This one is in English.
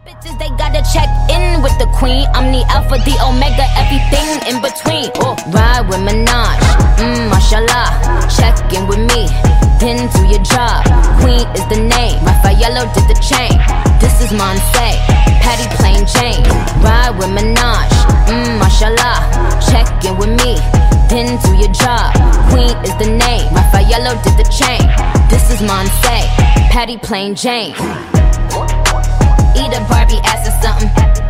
Bitches, they gotta check in with the queen. I'm the alpha, the omega, everything in between. Oh, ride with Minaj, mashallah. Check in with me, then do your job. Queen is the name, Raffaello did the chain. This is Monse, Patty plain Jane. Ride with Minaj, mashallah. Check in with me, then do your job. Queen is the name, Raffaello did the chain. This is Monse, Patty plain Jane. Eat a Barbie ass or something.